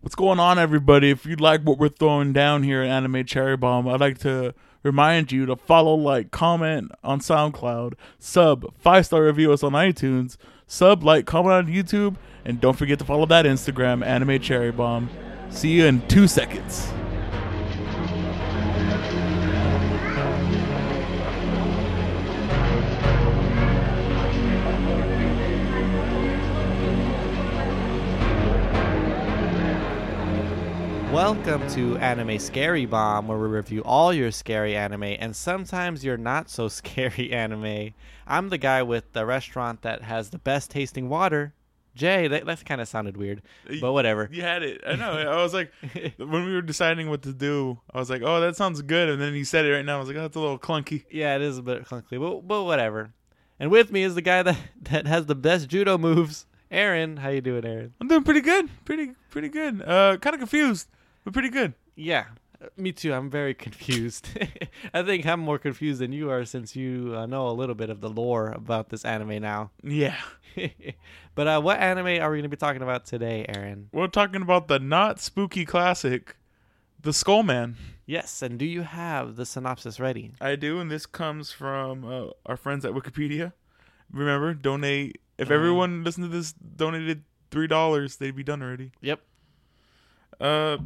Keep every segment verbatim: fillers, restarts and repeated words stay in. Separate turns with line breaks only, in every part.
What's going on, everybody? If you like what we're throwing down here at Anime Cherry Bomb, I'd like to remind you to follow, like, comment on SoundCloud, sub, five-star review us on iTunes, sub, like, comment on YouTube, and don't forget to follow that Instagram, Anime Cherry Bomb. See you in two seconds.
Welcome to Anime Scary Bomb, where we review all your scary anime and sometimes your not so scary anime. I'm the guy with the restaurant that has the best tasting water. Jay, that, that kind of sounded weird, but whatever.
You had it. I know. I was like, when we were deciding what to do, I was like, oh, that sounds good. And then you said it right now. I was like, oh, that's a little clunky.
Yeah, it is a bit clunky, but, but whatever. And with me is the guy that, that has the best judo moves, Aaron. How you doing, Aaron?
I'm doing pretty good. Pretty, pretty good. Uh, kind of confused, but pretty good.
Yeah, me too. I'm very confused. I think I'm more confused than you are since you uh, know a little bit of the lore about this anime now.
Yeah.
But uh, what anime are we going to be talking about today, Aaron?
We're talking about the not spooky classic, The Skullman.
Yes, and do you have the synopsis ready?
I do, and this comes from uh, our friends at Wikipedia. Remember, donate. If
Uh-huh.
everyone listened to this donated three dollars, they'd be done already.
Yep.
Uh,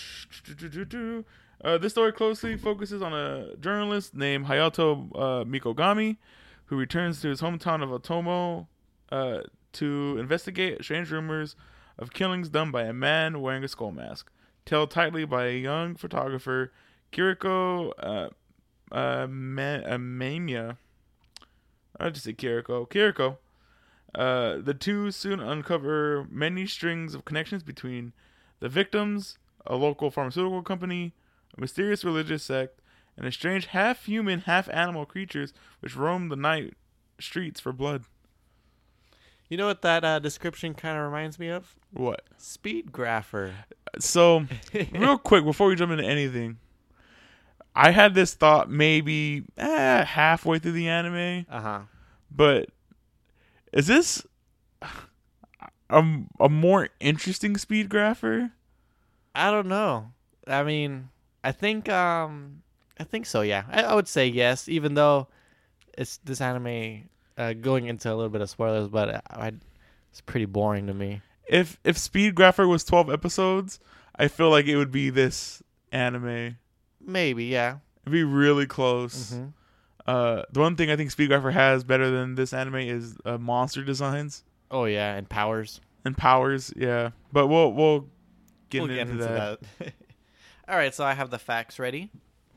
uh, this story closely focuses on a journalist named Hayato uh, Mikogami, who returns to his hometown of Otomo uh, to investigate strange rumors of killings done by a man wearing a skull mask, held tightly by a young photographer, Kiriko uh, uh, Ma- uh, Mamiya. I'll just say Kiriko. Kiriko. Uh, the two soon uncover many strings of connections between the victims, a local pharmaceutical company, a mysterious religious sect, and a strange half-human, half-animal creatures which roam the night streets for blood.
You know what that uh, description kind of reminds me of?
What?
Speed Grapher.
So, real quick, before we jump into anything, I had this thought maybe eh, halfway through the anime,
Uh-huh.
but is this a, a more interesting Speed Grapher?
I don't know. I mean, I think um, I think so, yeah. I, I would say yes, even though it's this anime uh, going into a little bit of spoilers, but I, I, it's pretty boring to me.
If if Speed Grapher was twelve episodes, I feel like it would be this anime.
Maybe, yeah.
It'd be really close.
Mm-hmm.
Uh, the one thing I think Speed Grapher has better than this anime is uh, monster designs
Oh, yeah, and powers.
and powers. Yeah, but we'll we'll get,
We'll
into,
get into
that.
that. All right, so I have the facts ready.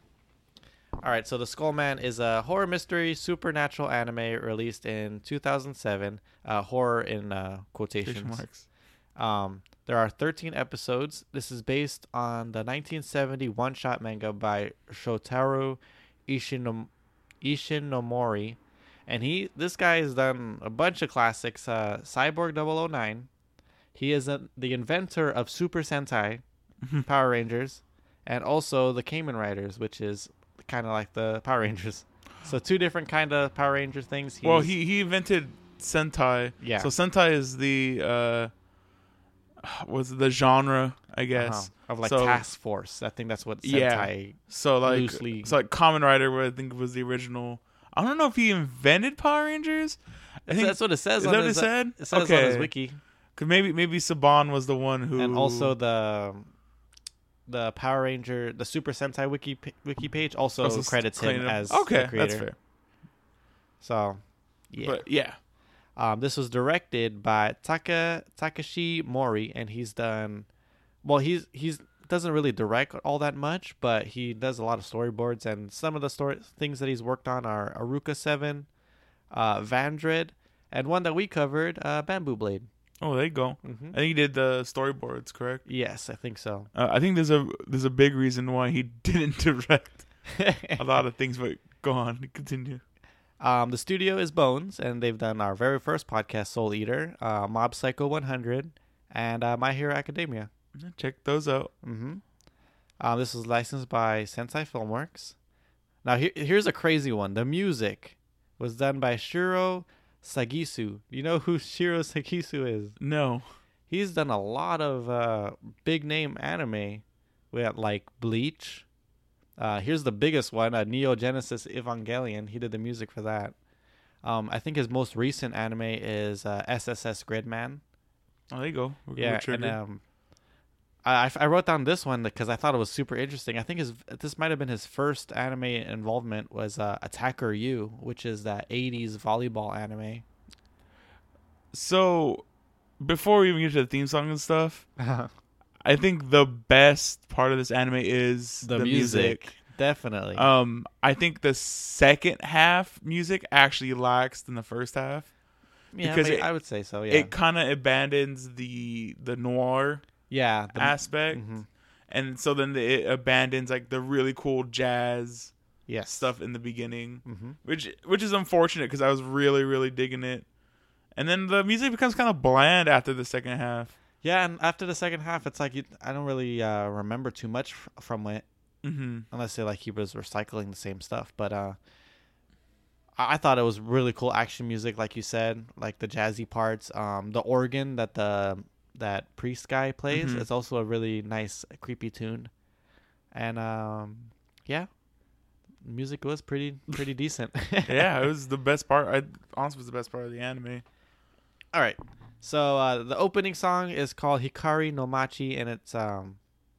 All right, so The Skullman is a horror mystery supernatural anime released in two thousand seven. Uh, horror in uh, quotations.
Quotation marks.
Um, there are thirteen episodes. This is based on the nineteen seventy one-shot manga by Shotaro Ishinom- Ishinomori. And he, this guy has done a bunch of classics. Uh, Cyborg double oh nine. He is a, the inventor of Super Sentai, Power Rangers, and also the Kamen Riders, which is kind of like the Power Rangers. So two different kind of Power Ranger things. He's,
Well, he he invented Sentai.
Yeah.
So Sentai is the uh, was the genre, I guess.
uh-huh, of like
so,
Task Force. I think that's what Sentai.
Yeah. So like,
loosely-
so like Kamen Rider, what I think was the original. I don't know if he invented Power Rangers. I think
That's what it says.
is
on
that what
his,
it said?
It says
Okay.
on his wiki,
Cause maybe maybe Saban was the one who,
and also the the Power Ranger, the Super Sentai wiki wiki page also,
also
credits him
claimed
as
okay,
the creator.
that's fair.
So, yeah.
But yeah,
Um, this was directed by Taka Takashi Mori, and he's done. Well, he's he's doesn't really direct all that much, but he does a lot of storyboards, and some of the story things that he's worked on are Aruka Seven, uh, Vandred, and one that we covered, uh, Bamboo Blade.
oh there you go.
Mm-hmm.
I think he did the storyboards, correct?
Yes, I think so.
Uh, I think there's a there's a big reason why he didn't direct a lot of things. But go on, continue.
Um, the studio is Bones, and they've done our very first podcast, Soul Eater, uh, Mob Psycho one hundred, and uh, My Hero Academia.
Check those out.
Mm-hmm. Um, this was licensed by Sensei Filmworks. Now, here, here's a crazy one. The music was done by Shiro Sagisu. You know who Shiro Sagisu is?
No.
he's done a lot of uh, big name anime. We had like Bleach. Uh, here's the biggest one, uh, Neo Genesis Evangelion. He did the music for that. Um, I think his most recent anime is uh, S S S Gridman.
Oh, there you go. We're
Yeah, and um, I, I wrote down this one because I thought it was super interesting. I think his this might have been his first anime involvement was uh, Attacker U, which is that eighties volleyball anime.
So, before we even get to the theme song and stuff, I think the best part of this anime is
the,
the
music.
music.
Definitely.
Um, I think the second half music actually lacks than the first half.
Yeah,
because
but
it-
I would say so. Yeah,
It kind of abandons the the noir
yeah. The,
aspect,
mhm.
and so then the, it abandons like the really cool jazz
Yes.
stuff in the beginning,
Mm-hmm.
which which is unfortunate because I was really really digging it. And then the music becomes kind of bland after the second half.
Yeah, and after the second half, it's like you, I don't really uh, remember too much f- from it,
Mm-hmm.
unless they like he was recycling the same stuff. But uh, I, I thought it was really cool action music, like you said, like the jazzy parts. Um, the organ that the that priest guy plays
Mhm.
is also a really nice, creepy tune, and um, yeah, music was pretty pretty decent.
Yeah, it was the best part. I honestly was the best part of the anime.
All right. So uh, the opening song is called Hikari no Machi, and it's um,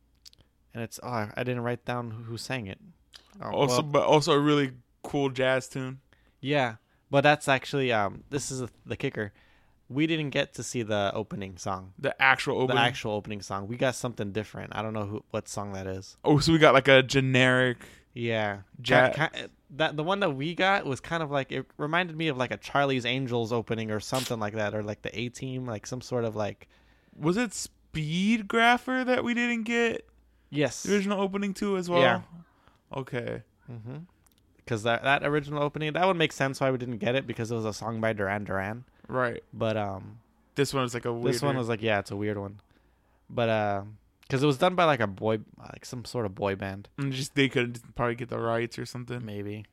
and it's oh I didn't write down who, who sang it. Oh,
Also,
well,
but also a really cool jazz tune.
yeah, but that's actually um, this is the kicker. We didn't get to see the opening song,
The actual opening.
the actual opening song. We got something different. I don't know who what song that is.
Oh, so we got like a generic.
Yeah,
Ja-
Ki- ki- that the one that we got was kind of like it reminded me of like a Charlie's Angels opening or something like that, or like the A Team, like some sort of like
Was it Speed Grapher that we didn't get
yes,
the original opening to as well?
Yeah.
Okay.
mm-hmm. Because that that original opening that would make sense why we didn't get it because it was a song by Duran Duran.
Right.
But um,
This one was like a weird.
this one was like yeah, it's a weird one. But uh, because it was done by like a boy, like some sort of boy band.
just they could probably get the rights or something.
Maybe.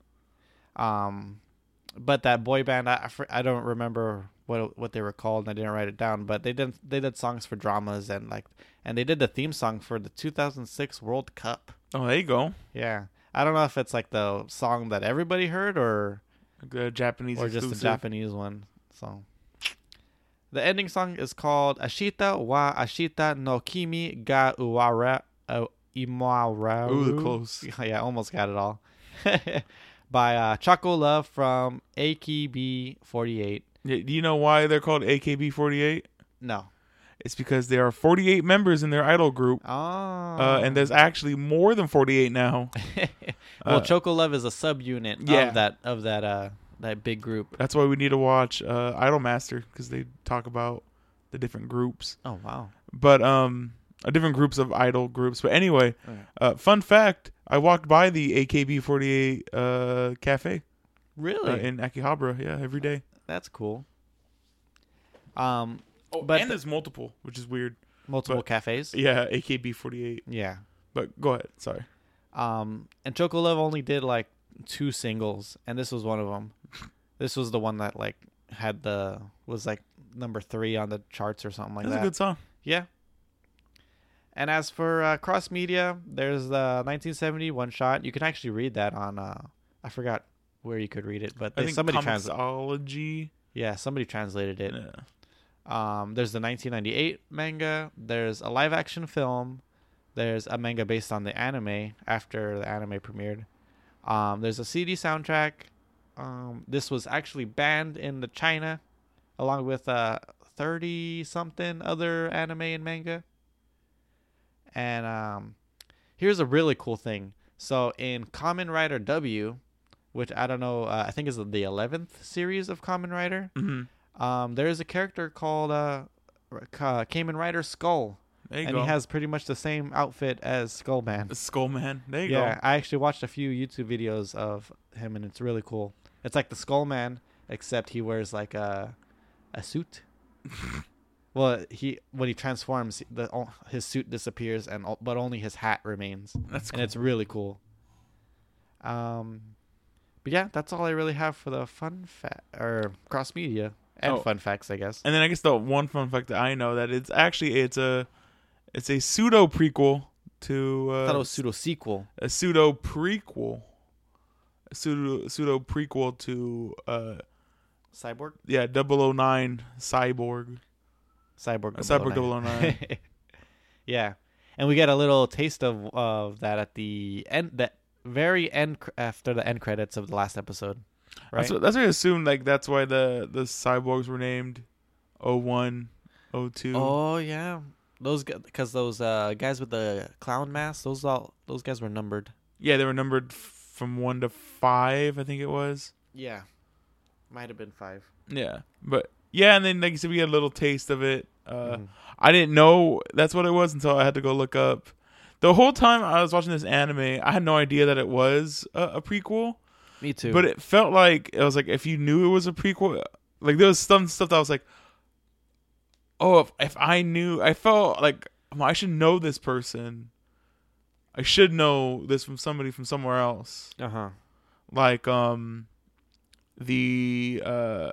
Um, but that boy band, I, I fr- I don't remember what what they were called, and I didn't write it down. But they did they did songs for dramas and like, and they did the theme song for the two thousand six World Cup.
Oh, there you go.
Yeah, I don't know if it's like the song that everybody heard or
Like the Japanese
or just
exclusive.
a Japanese one. So the ending song is called Ashita wa Ashita no Kimi ga Uwara uh, Imawaru.
Ooh, the close.
Yeah, almost got it all. By uh, Choco Love from A K B forty-eight.
Yeah, do you know why they're called A K B forty-eight?
No.
It's because there are forty-eight members in their idol group,
Oh.
uh, and there's actually more than forty-eight now.
well,
uh,
Choco Love is a subunit
yeah.
of that of that uh that big group.
That's why we need to watch uh, Idol Master because they talk about the different groups,
Oh wow.
but um, uh, different groups of idol groups. But anyway,
Okay.
uh, fun fact: I walked by the A K B forty-eight uh, cafe
Really?
uh, in Akihabara, yeah, every day.
That's cool. Um,
Oh,
But
and
the-
there's multiple, which is weird.
multiple
But-
cafes.
Yeah, A K B forty-eight.
Yeah.
But go ahead. Sorry.
Um, and Choco Love only did like two singles, and this was one of them. This was the one that like had the was like number three on the charts or something like
That's
that.
a good song.
Yeah. And as for uh, cross media, there's the nineteen seventy one shot. You can actually read that on. Uh, I forgot where you could read it, but
I
they,
think
somebody translated.
Comixology.
Yeah, somebody translated it.
Yeah.
Um, there's the nineteen ninety-eight manga. There's a live action film. There's a manga based on the anime after the anime premiered. Um, there's a C D soundtrack. Um, this was actually banned in the China, along with uh thirty something other anime and manga. And um, here's a really cool thing. So in Kamen Rider W, which I don't know, uh, I think is the eleventh series of Kamen Rider.
Mm-hmm.
Um, there is a character called uh, Ka- Kamen Rider Skull,
There you
and
go.
he has pretty much the same outfit as Skullman.
the Skullman. There you
Yeah,
go.
I actually watched a few YouTube videos of him, and it's really cool. It's like the Skullman, except he wears like a a suit. Well, he when he transforms, the o- his suit disappears, and o- but only his hat remains,
That's
and
cool.
it's really cool. Um, but yeah, that's all I really have for the fun fa- or cross media. And
Oh.
fun facts, I guess.
And then I guess the one fun fact that I know that it's actually it's a it's a pseudo prequel to uh,
I thought it was pseudo sequel.
a pseudo prequel, a pseudo pseudo prequel to uh
Cyborg.
yeah double oh nine Cyborg.
Cyborg.
Uh, Cyborg double oh nine.
Yeah, and we get a little taste of of that at the end, the very end cr- after the end credits of the last episode. Right.
That's what, that's what I assumed. Like that's why the the cyborgs were named oh one, oh two.
Oh yeah, those because those uh, guys with the clown masks, those all those guys were numbered.
Yeah, they were numbered f- from one to five. I think it was.
Yeah, might have been five.
Yeah, but yeah, and then like you said, we get a little taste of it. Uh,
Mhm.
I didn't know that's what it was until I had to go look up. The whole time I was watching this anime, I had no idea that it was a, a prequel.
Me too.
But it felt like it was like if you knew it was a prequel, like there was some stuff that I was like, oh, if, if I knew, I felt like well, I should know this person. I should know this from somebody from somewhere else.
uh huh.
Like um, the uh,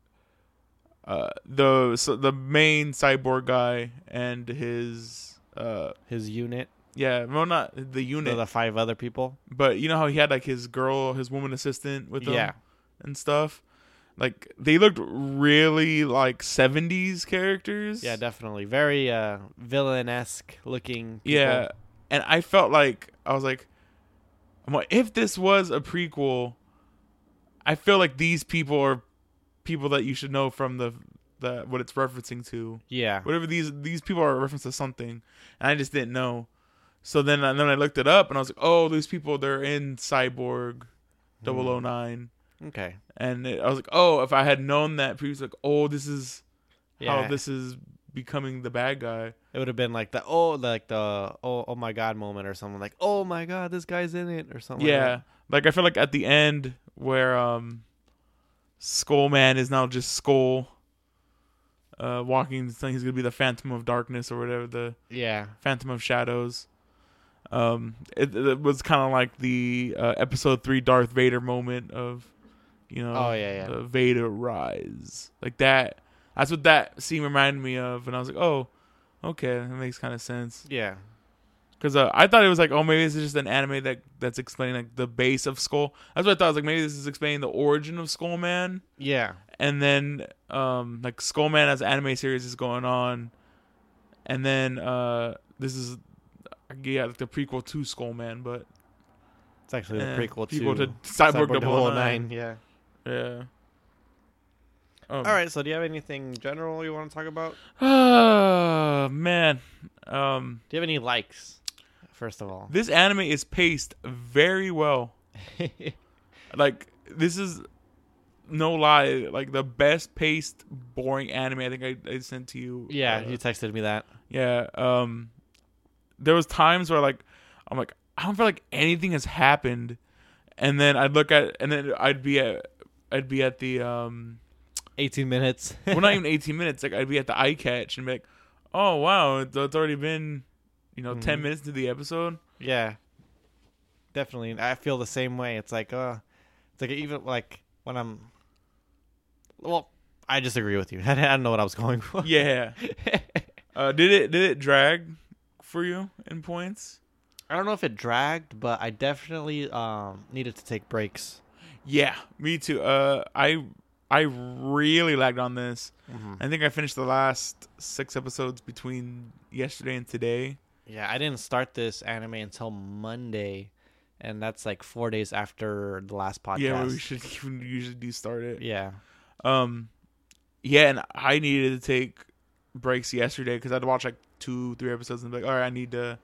uh, the so the main cyborg guy and his uh,
His unit.
yeah, well not the
The,
unit,
the five other people.
but you know how he had like his girl, his woman assistant with him.
Yeah.
And stuff. Like they looked really like seventies characters.
Yeah, definitely. Very uh, villain-esque looking. People.
Yeah. And I felt like I was like, I'm like, if this was a prequel, I feel like these people are people that you should know from the the what it's referencing to.
Yeah.
Whatever these these people are a reference to something, and I just didn't know. So then and then I looked it up and I was like, oh, these people they're in Cyborg double oh nine.
Okay.
And it, I was like, oh, if I had known that previously, like, oh, this is
Yeah.
how this is becoming the bad guy.
It would have been like the oh like the oh oh my god moment or something like oh my god this guy's in it or something.
Yeah,
Like
like I feel like at the end where um, Skullman is now just Skull, uh, walking, saying he's gonna be the Phantom of Darkness or whatever, the
that. Yeah.
Phantom of Shadows. Um, it, it was kind of like the uh, episode three Darth Vader moment of, you know,
Oh, yeah, yeah.
the Vader rise, like that. That's what that scene reminded me of, and I was like, oh, okay, that makes kind of sense.
Yeah.
Because uh, I thought it was like, oh, maybe this is just an anime that that's explaining like the base of Skull. That's what I thought. I was like, maybe this is explaining the origin of Skullman,
Yeah.
and then um, like Skullman as an anime series is going on, and then uh, this is yeah like the prequel to Skullman, but
It's actually the
eh,
prequel,
prequel
to,
to Cyborg double oh nine.
Yeah.
Yeah. Um,
All right. So do you have anything general you want to talk about?
Oh man. Um,
Do you have any likes? First of all.
this anime is paced very well. Like this is no lie, like the best paced boring anime I think I, I sent to you.
Yeah,
uh,
you texted me that.
yeah. Um, there was times where like I'm like I don't feel like anything has happened, and then I'd look at and then I'd be at I'd be at the um
eighteen minutes.
well not even eighteen minutes, like I'd be at the eye catch and be like, oh wow, it's, it's already been you know
Mhm.
ten minutes to the episode.
Yeah. Definitely. I feel the same way. It's like uh it's like even like when I'm well, I disagree with you. I don't know what I was going for.
Yeah. Uh, did it did it drag for you in points?
I don't know if it dragged, but I definitely um needed to take breaks.
Yeah, me too. Uh, I I really lagged on this.
Mm-hmm.
I think I finished the last six episodes between yesterday and today.
Yeah, I didn't start this anime until Monday, and that's like four days after the last podcast.
Yeah, we should usually do start it.
Yeah.
Um, yeah, and I needed to take breaks yesterday because I'd watch like two, three episodes and be like, all right, I need to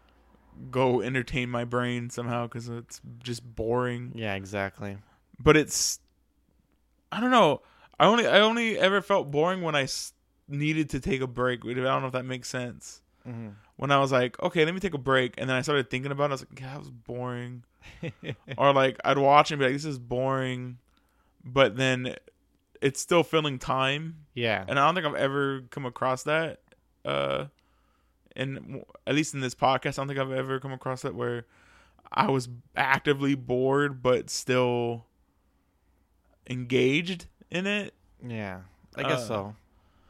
go entertain my brain somehow because it's just boring.
Yeah, exactly.
But it's, I don't know. I only I only ever felt boring when I s- needed to take a break. I don't know if that makes sense.
Mm-hmm.
When I was like, okay, let me take a break, and then I started thinking about it. I was like, yeah, that was boring. Or like I'd watch and be like, this is boring, but then it's still filling time.
Yeah.
And I don't think I've ever come across that. Uh, and at least in this podcast, I don't think I've ever come across that where I was actively bored but still engaged in it.
Yeah. I guess
Uh,
so.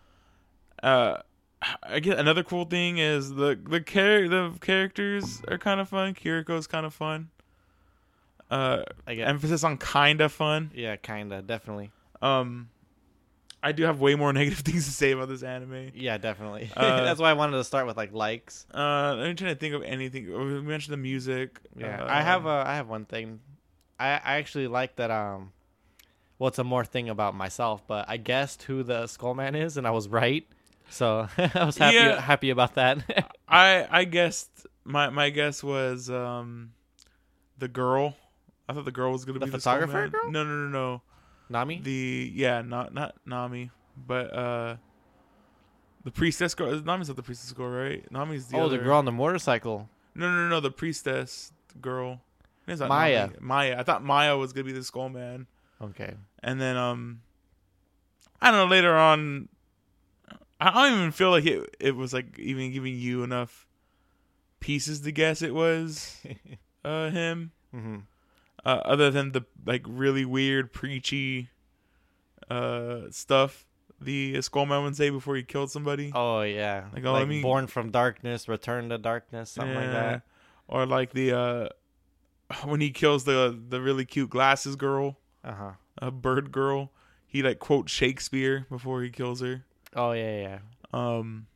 Uh, I guess another cool thing is the the char- the characters are kind of fun. Kiriko's kind of fun. Uh,
I guess.
emphasis on kind of fun.
Yeah, kinda, definitely.
Um, I do have way more negative things to say about this anime.
Yeah, definitely.
Uh,
That's why I wanted to start with like likes.
Uh, I'm trying to think of anything. We mentioned the music.
Yeah,
Uh,
I have a I have one thing. I I actually like that. Um, well, it's a more thing about myself, but I guessed who the Skullman is, and I was right. So I was happy
Yeah.
happy about that.
I I guessed my my guess was um, the girl. I thought the girl was gonna
The
be
photographer
the Skullman.
girl?
No, no, no, no.
Nami.
The yeah, not not Nami, but uh, the priestess girl. Nami's not the priestess girl, right? Nami's the
Oh,
other.
the girl on the motorcycle.
No, no, no, no. The priestess girl. It's not
Maya.
Nami. Maya. I thought Maya was gonna be the Skullman,
Okay.
and then um, I don't know. Later on, I don't even feel like it. It was like even giving you enough pieces to guess it was uh him.
Mm-hmm.
Uh, other than the like really weird preachy uh stuff the Skullman would say before he killed somebody.
Oh yeah.
Like,
Like,
oh, let me-
born from darkness, return to darkness, something like
Yeah.
that.
Or like the uh when he kills the the really cute glasses girl,
Uh huh.
a bird girl, he like quotes Shakespeare before he kills her.
Oh yeah, yeah.
Um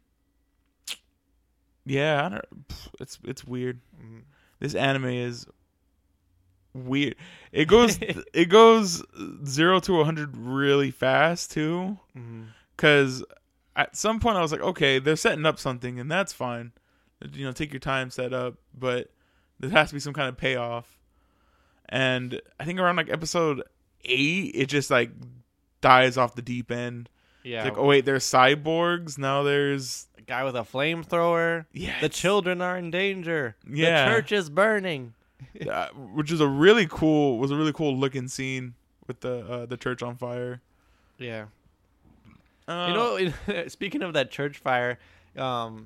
yeah, I don't it's it's weird.
Mhm.
This anime is weird. It goes it goes zero to a hundred really fast too.
Mm-hmm.
Because at some point I was like, okay, they're setting up something, and that's fine. You know, take your time, set up, but there has to be some kind of payoff. And I think around like episode eight, it just like dies off the deep end.
Yeah.
It's like, oh wait, there's cyborgs now. There's
a guy with a flamethrower.
yeah,
The
it's-
children are in danger.
Yeah.
The church is burning.
uh, which is a really cool was a really cool looking scene with the uh, the church on fire.
Yeah.
Uh,
You know, speaking of that church fire, um,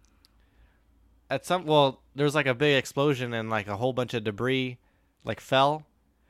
at some well, there was like a big explosion and like a whole bunch of debris, like fell,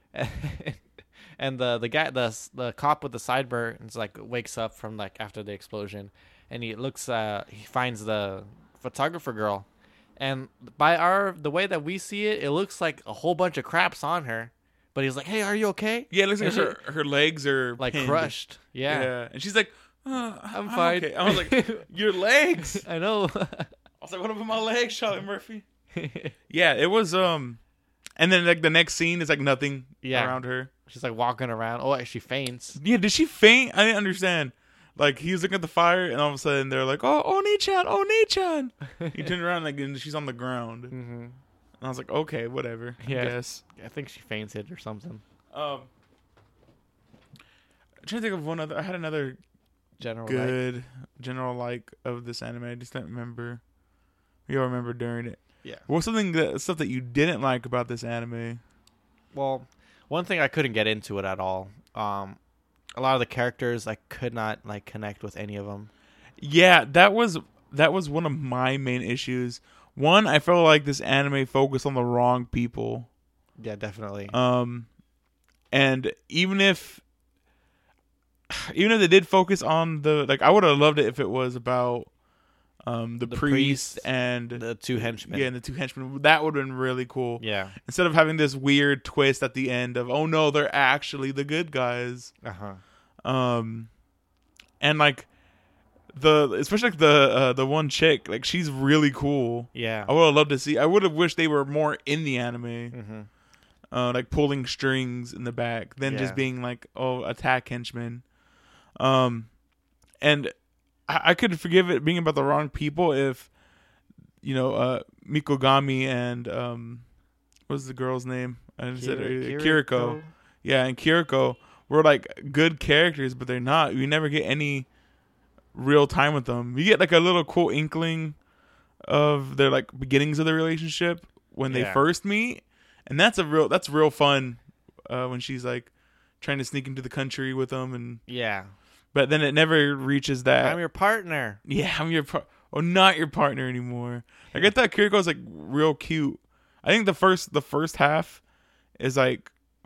and the the guy the the cop with the sideburns like wakes up from like after the explosion, and he looks uh he finds the photographer girl, and by our the way that we see it, it looks like a whole bunch of crap's on her, but he's like, hey, are you okay?
yeah, it looks like
and
her her legs are
Like
pinned.
crushed.
Yeah.
Yeah.
and she's like, uh,
I'm fine.
okay. I was like, your legs.
I know.
I was like, what about my legs, Charlie Murphy? Yeah, it was um and then like the next scene is like nothing
Yeah.
around her.
She's like walking around. Oh, she faints.
Yeah, did she faint? I didn't understand. Like he was looking at the fire and all of a sudden they're like, oh Oni-chan, Oni-chan. He turned around like and she's on the ground. And
Mm-hmm.
I was like, okay, whatever.
Yeah.
I guess.
I think she fainted or something.
Um I'm trying to think of one other I had another
General. Like,
good general like of this anime. I just don't remember. You'll remember during it.
yeah.
What's something that stuff that you didn't like about this anime?
Well, one thing I couldn't get into it at all. Um, a lot of the characters I could not like connect with any of them.
Yeah, that was that was one of my main issues. One, I felt like this anime focused on the wrong people.
Yeah, definitely.
Um, and even if even if they did focus on the like, I would have loved it if it was about um the,
The
priest,
priest,
and
the two henchmen.
yeah, and the two henchmen. That would have been really cool.
Yeah.
Instead of having this weird twist at the end of, oh no, they're actually the good guys.
Uh huh.
Um, and like the especially like the uh, the one chick, like she's really cool.
Yeah.
I would have loved to see. I would have wished they were more in the anime,
Mm-hmm.
uh, like pulling strings in the back, than just
Yeah.
being like, oh, attack henchmen. Um, and I, I could forgive it being about the wrong people if, you know, uh, Mikogami and um, what's the girl's name? I just said it earlier. Kiriko. Yeah, and Kiriko were like good characters, but they're not. You never get any real time with them. You get like a little cool inkling of their like beginnings of the relationship when they
Yeah.
first meet, and that's a real that's real fun uh, when she's like trying to sneak into the country with them, and
Yeah.
but then it never reaches that.
I'm your partner.
yeah, I'm your par- oh, not your partner anymore. Like I thought Kiriko's like real cute. I think the first the first half is like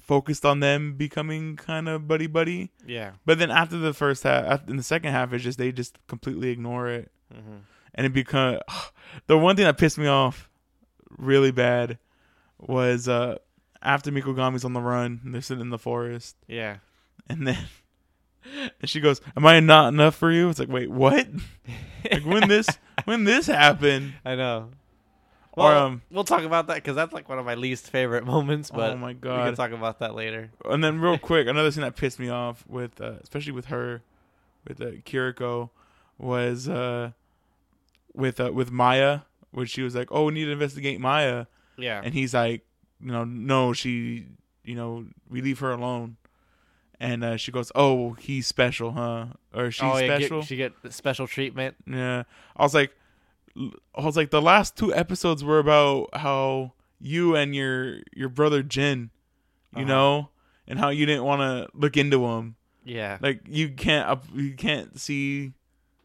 focused on them becoming kind of buddy buddy.
Yeah.
But then after the first half, after, in the second half, it's just they just completely ignore it,
Mm-hmm.
and it become the one thing that pissed me off really bad was uh, after Mikogami's on the run, and they're sitting in the forest,
Yeah.
and then and she goes, "Am I not enough for you?" It's like, wait, what? Like when this when this happened?
I know.
Or
Well,
um,
we'll talk about that because that's like one of my least favorite moments. But
oh my
we
god!
can talk about that later.
And then real quick, another thing that pissed me off with, uh, especially with her, with uh, Kiriko, was uh, with uh, with Maya, when she was like, "Oh, we need to investigate Maya,"
Yeah.
and he's like, "You know, no, she, you know, we leave her alone." And uh, she goes, "Oh, he's special, huh? Or she's
oh, yeah,
special?"
Get, she get special treatment.
Yeah, I was like, I was like, the last two episodes were about how you and your your brother Jin, you
Uh-huh.
know, and how you didn't want to look into him.
Yeah.
Like you can't up- you can't see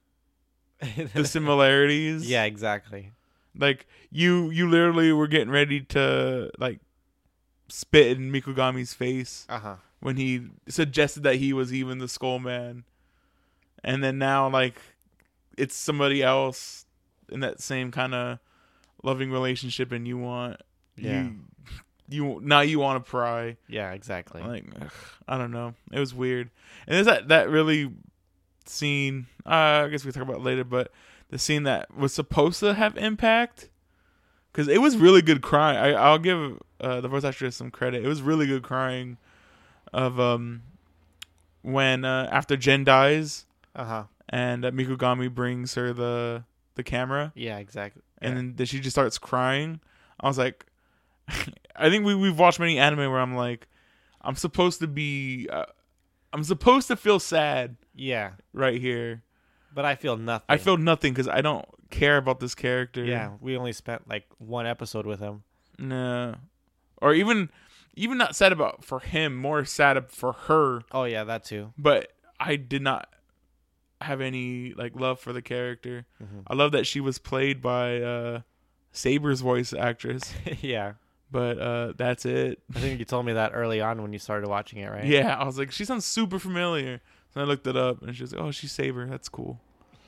the similarities.
Yeah, exactly.
Like you you literally were getting ready to like spit in Mikogami's face
Uh huh.
when he suggested that he was even the Skull Man, and then now like it's somebody else in that same kind of loving relationship, and you want
Yeah.
you you now you want to pry.
Yeah, exactly.
Like ugh, I don't know, it was weird. And there's that that really scene. Uh, I guess we will talk about it later, but the scene that was supposed to have impact, because it was really good crying. I I'll give uh, the voice actress some credit. It was really good crying of um when uh, after Jen dies
Uh huh.
and uh, Mikogami brings her the the camera,
Yeah, exactly.
and
Yeah.
then then she just starts crying. I was like, I think we we've watched many anime where I'm like, I'm supposed to be, uh, I'm supposed to feel sad
Yeah,
right here.
but I feel nothing.
I feel nothing because I don't care about this character.
Yeah, we only spent like one episode with him.
No. Or even even not sad about for him, more sad for her.
Oh yeah, that too.
But I did not have any like love for the character.
Mm-hmm.
I love that she was played by uh Saber's voice actress.
Yeah,
But uh that's it.
I think you told me that early on when you started watching it, right?
Yeah, I was like, she sounds super familiar. So I looked it up and she was like, oh, she's Saber. That's cool.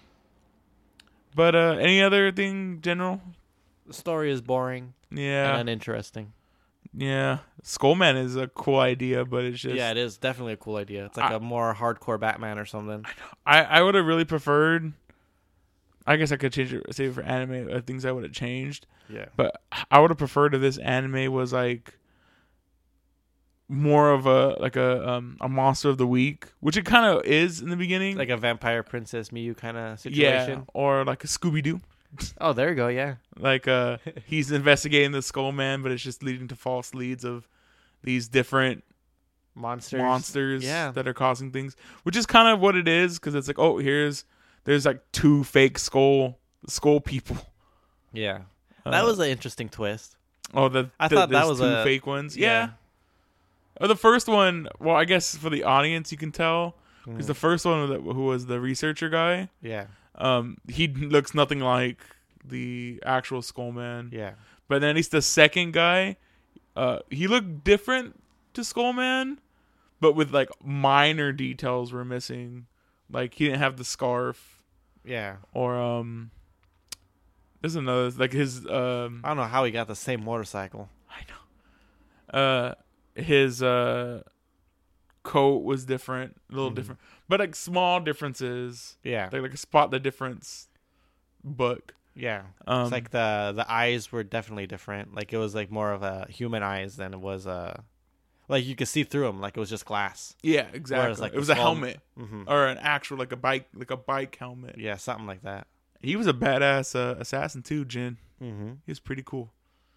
But uh any other thing general?
The story is boring
Yeah.
and uninteresting.
Yeah. Skullman is a cool idea, but it's just
Yeah, it is definitely a cool idea. It's like
I-
a more hardcore Batman or something.
I, I would have really preferred. I guess I could change it, save it for anime. Uh, things I would have changed,
Yeah.
but I would have preferred if this anime was like more of a like a um a monster of the week, which it kind of is in the beginning.
Like a Vampire Princess Miyu kind of
yeah,
situation.
or like a Scooby Doo.
Oh, there you go. Yeah.
Like uh, he's investigating the Skull Man, but it's just leading to false leads of these different
Monsters.
monsters
Yeah.
that are causing things, which is kind of what it is, because it's like, oh, here's there's like two fake skull skull people.
Yeah. That
Uh,
was an interesting twist.
oh the
I
the-
thought that
there's
was
two
a-
fake ones. Yeah. Or the first one. Well, I guess for the audience you can tell because
Mm.
the first one that who was the researcher guy.
Yeah.
Um, he looks nothing like the actual Skull Man.
Yeah.
But then at least the second guy, uh, he looked different to Skull Man, but with like minor details were missing. Like he didn't have the scarf,
Yeah.
or um, there's another like his um,
I don't know how he got the same motorcycle.
I know, uh, his uh, coat was different, a little
Mhm.
different, but like small differences.
Yeah.
Like like a spot the difference book.
Yeah.
Um,
It's like the the eyes were definitely different. Like it was like more of a human eyes than it was uh like you could see through them like it was just glass.
yeah, exactly.
like,
it
the
was a
skull-
helmet
Mm-hmm.
or an actual like a bike like a bike helmet.
Yeah, something like that.
He was a badass uh, assassin too, Jin.
Mm-hmm.
He was pretty cool.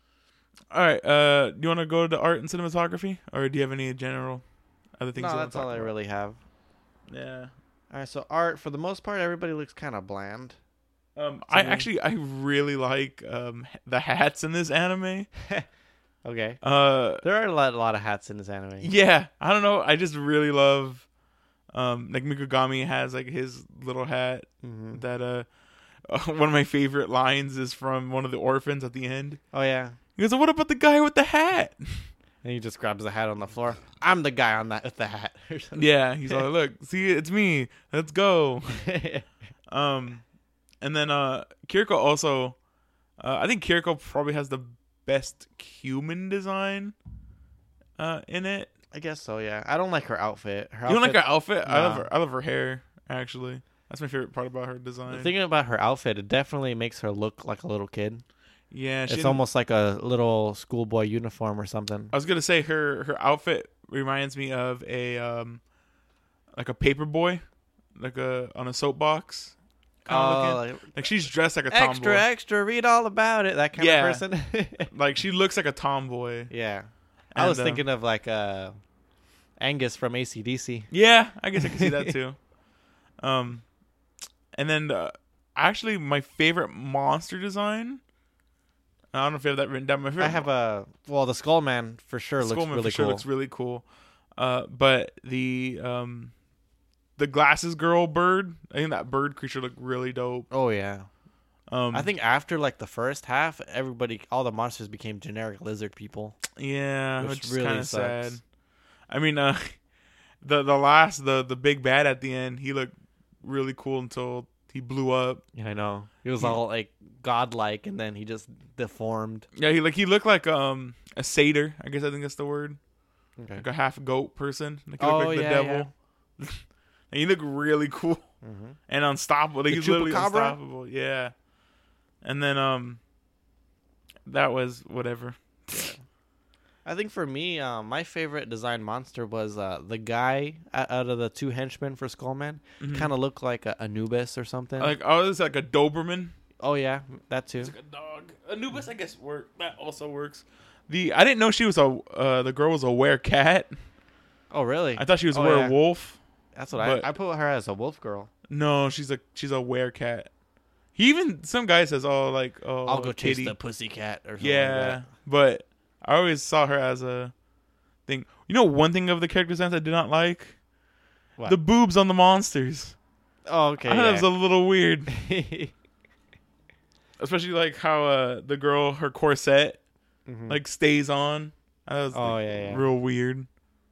All right, uh, do you want to go to art and cinematography, or do you have any general other things?
No,
you wanna
that's all
talk
I
about?
really have.
Yeah.
All right, so art for the most part, everybody looks kind of bland.
Um, I
me-
actually I really like um the hats in this anime.
Okay,
Uh,
there are a lot, a lot of hats in this anime.
yeah, I don't know. I just really love, um, like Mikogami has like his little hat
Mm-hmm.
that uh, one of my favorite lines is from one of the orphans at the end.
Oh yeah,
He goes, "What about the guy with the hat?"
And he just grabs the hat on the floor. I'm the guy on that with the hat.
Yeah, he's like, look, see, it's me. Let's go. um, and then uh, Kiriko also, uh, I think Kiriko probably has the best human design uh, in it.
I guess so, yeah. I don't like her outfit. Her
You don't like
outfit-
her outfit? I love
Nah.
her. I love her hair. Actually, that's my favorite part about her
The
design.
thing about her outfit, it definitely makes her look like a little kid.
Yeah, she
It's almost like a little schoolboy uniform or something.
I was gonna say her her outfit reminds me of a um like a paper boy, like a on a soapbox. Kind of
Oh,
looking.
like,
Like she's dressed like a tomboy.
extra, extra, read all about it. That kind
Yeah.
of person.
Like she looks like a tomboy.
Yeah. I
And,
was
um,
thinking of like uh, Angus from A C D C.
Yeah, I guess I can see that too. Um, and then uh, actually my favorite monster design. I don't know if you have that written down. My favorite
I have a well, the Skull Man for sure looks
Skullman
really
for sure
cool.
looks really cool. Uh, but the um, the glasses girl bird. I think that bird creature looked really dope.
Oh yeah.
Um,
I think after like the first half, everybody, all the monsters became generic lizard people.
yeah,
which
which is
really
kind of
sucks.
sad. I mean, uh, the the last the the big bad at the end, he looked really cool until he blew up.
Yeah, I know. He was
Yeah.
all like godlike, and then he just deformed.
Yeah, he like he looked like um a satyr. I guess I think that's the word.
Okay.
Like a half goat person. Like he
Oh,
looked like the
yeah,
devil. and he looked really cool
Mm-hmm.
and unstoppable. Like,
The
he's literally
Chupacabra?
unstoppable. Yeah. And then um, that was whatever.
I think for me, uh, my favorite design monster was uh, the guy o- out of the two henchmen for Skullman.
Mhm.
Kind of looked like a Anubis or something.
Like oh, it's like a Doberman.
oh yeah, that too.
It's like a dog. Anubis, I guess, work. That also works. The I didn't know she was a uh, the girl was a werecat.
Oh really?
I thought she was a
Oh, yeah.
werewolf.
That's what
but-
I I put her as a wolf girl.
No, she's a she's a werecat. He even some guy says, "Oh, like oh,
I'll go chase
kitty."
the pussycat or something.
Yeah,
Like
but I always saw her as a thing. You know, one thing of the character designs I did not like
What?
the boobs on the monsters.
that. Oh okay.
I thought
yeah.
it was a little weird, especially like how uh, the girl her corset
Mhm.
like stays on. That was
Oh,
like,
yeah, yeah.
real weird.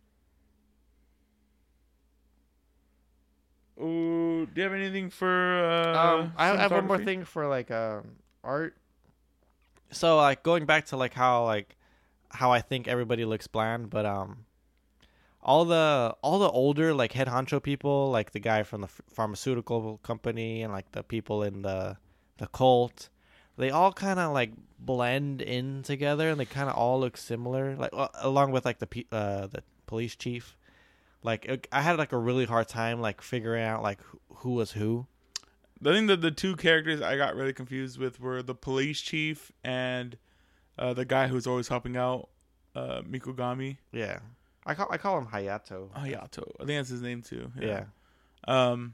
Ooh, do you have anything for? Uh,
um, I, I have one more
cinematography?
thing for like um art. So like going back to like how like how I think everybody looks bland, but um, all the all the older like head honcho people, like the guy from the f- pharmaceutical company and like the people in the the cult, they all kind of like blend in together, and they kind of all look similar. Like uh, along with like the pe- uh the police chief. Like it, I had like a really hard time like figuring out like who, who was who.
I think that the two characters I got really confused with were the police chief and uh, the guy who's always helping out uh, Mikogami.
Yeah, I call I call him Hayato.
Hayato. I think that's his name too.
Yeah.
Um.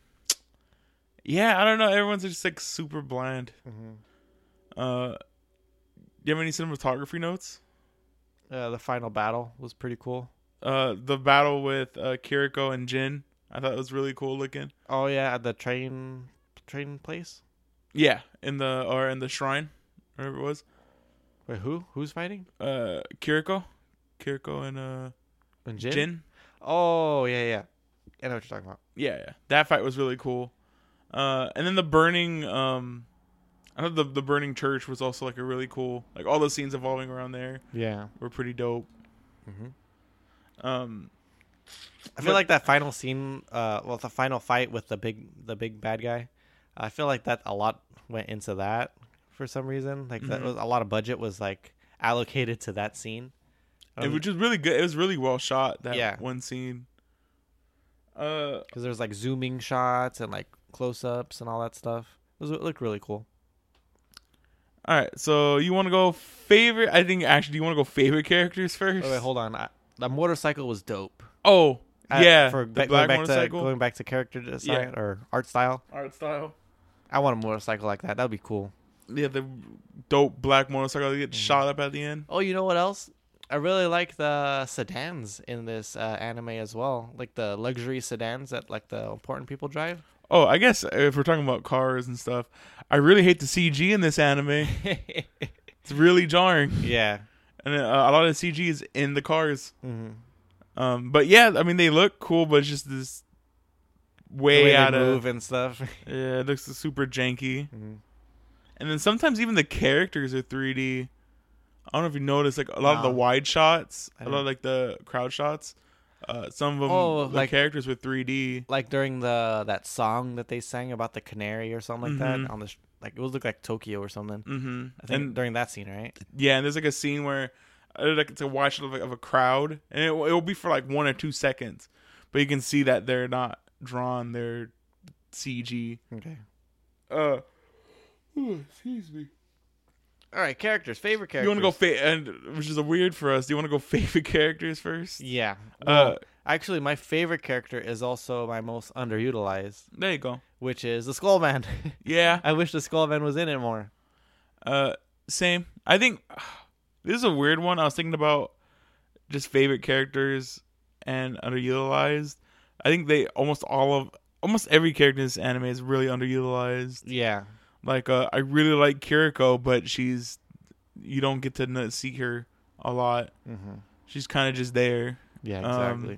Yeah, I don't know. Everyone's just like super bland.
Mm-hmm.
Uh, do you have any cinematography notes?
Uh, the final battle was pretty cool.
Uh, the battle with uh, Kiriko and Jin, I thought it was really cool looking.
Oh yeah, at the train train place.
Yeah, in the or in the shrine, whatever it was.
Wait, who? Who's fighting?
Uh, Kiriko, Kiriko and uh
And Jin?
Jin.
Oh yeah, yeah. I know what you're talking about.
Yeah, yeah, that fight was really cool. Uh, and then the burning, um, I thought the the burning church was also like a really cool. Like all the scenes evolving around there
Yeah.
were pretty dope.
Mm-hmm.
Um,
I feel
But-
like that final scene, uh, well, the final fight with the big the big bad guy. I feel like that a lot went into that for some reason. Like that
Mhm.
was a lot of budget was like allocated to that scene.
it
Um,
was just really good. It was really well shot. That
Yeah.
one scene. Uh,
because there's like zooming shots and like close ups and all that stuff. It, was, it looked really cool.
all right. So you want to go favorite? I think actually, you want to go favorite characters first?
Oh, wait, hold on. I, the motorcycle was dope.
Oh,
I-
yeah,
for
the
ba-
black
going back
motorcycle,
to going back to character design or art style.
art style.
I want a motorcycle like that. That'd be cool.
Yeah, the dope black motorcycle that gets
Mhm.
shot up at the end.
Oh, you know what else? I really like the sedans in this uh, anime as well, like the luxury sedans that like the important people drive.
Oh, I guess if we're talking about cars and stuff, I really hate the C G in this anime. It's really jarring.
Yeah,
and uh, a lot of the C G is in the cars.
Mm-hmm.
Um, but yeah, I mean they look cool, but it's just this way,
The way
out
they
of
move and stuff.
yeah, it looks super janky.
Mm-hmm.
And then sometimes even the characters are three D. I don't know if you noticed, like a lot of the
No.
wide shots,
I
a lot
didn't.
of like the crowd shots. Uh, some of them,
Oh,
the
like-
characters were three D.
Like during the that song that they sang about the canary or something like
Mhm.
that on the sh- like it would look like Tokyo or something.
Mm-hmm.
I think
And
during that scene, right?
yeah, and there's like a scene where uh, like it's a watch of, like, of a crowd, and it, will- it will be for like one or two seconds, but you can see that they're not drawn; they're C G.
Okay.
Uh, oh, excuse me.
All right, characters. Favorite characters.
You want to go fa- and which is a weird for us. Do you want to go favorite characters first?
Yeah.
Uh,
Well, actually, my favorite character is also my most underutilized,
there you go.
which is the Skullman.
Yeah.
I wish the Skullman was in it more.
Uh, same. I think this is a weird one. I was thinking about just favorite characters and underutilized. I think they almost all of almost every character in this anime is really underutilized.
Yeah.
Like, uh, I really like Kiriko, but she's you don't get to n- see her a lot.
Mm-hmm.
She's kind of just there.
Yeah,
Um,
exactly.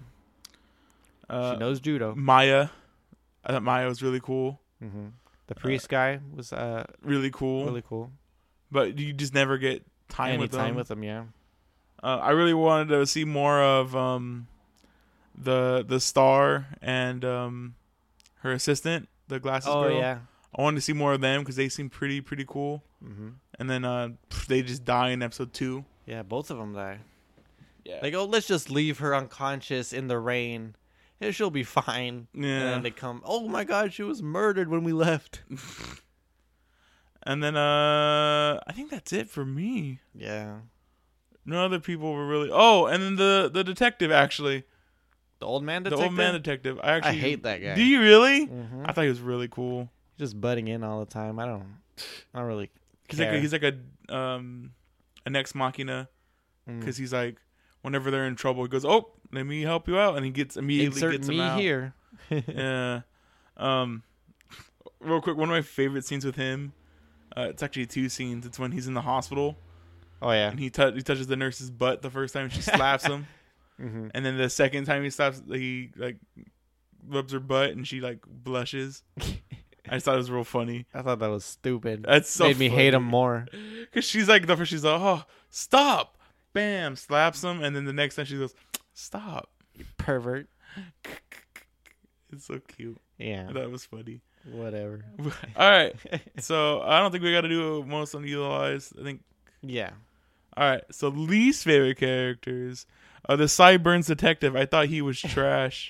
Uh,
she knows judo.
Maya, I thought Maya was really cool.
Mm-hmm. The priest guy was uh
Really cool.
really cool.
But you just never get time
Any
with them.
time with him, yeah.
Uh, I really wanted to see more of um, the the star and um, her assistant, the glasses
Oh
girl.
yeah.
I wanted to see more of them because they seem pretty pretty cool.
Mm-hmm.
And then uh, pff, they just die in episode two.
Yeah, both of them die.
Yeah.
They go, let's just leave her unconscious in the rain. Yeah, she'll be fine.
Yeah.
And then they come, oh my god, she was murdered when we left.
And then uh, I think that's it for me.
Yeah.
No other people were really. Oh, and then the the detective actually,
The old man
the
detective?
old man detective. I actually
hate that guy.
Do you really?
Mm-hmm.
I thought he was really cool.
Just butting in all the time. I don't, I don't really
He's like
care.
a, he's like a um an ex machina
Mm.
because he's like whenever they're in trouble he goes, oh, let me help you out, and he gets immediately
Insert
gets
me
him out.
here.
Yeah. Um, real quick, one of my favorite scenes with him. Uh, it's actually two scenes. It's when he's in the hospital
Oh yeah.
and he tou- he touches the nurse's butt the first time, she slaps him,
Mm-hmm.
and then the second time he slaps, he like rubs her butt and she like blushes. I just thought it was real funny.
I thought that was stupid.
That's so
Made me hate him
funny.
more.
Cause she's like the first she's like, oh, stop, bam, slaps him, and then the next time she goes, stop.
Pervert.
It's so cute.
Yeah.
That was funny.
Whatever.
All right, so I don't think we got to do most unutilized. I think.
Yeah.
All right, so least favorite characters. Uh, the Sideburns detective. I thought he was trash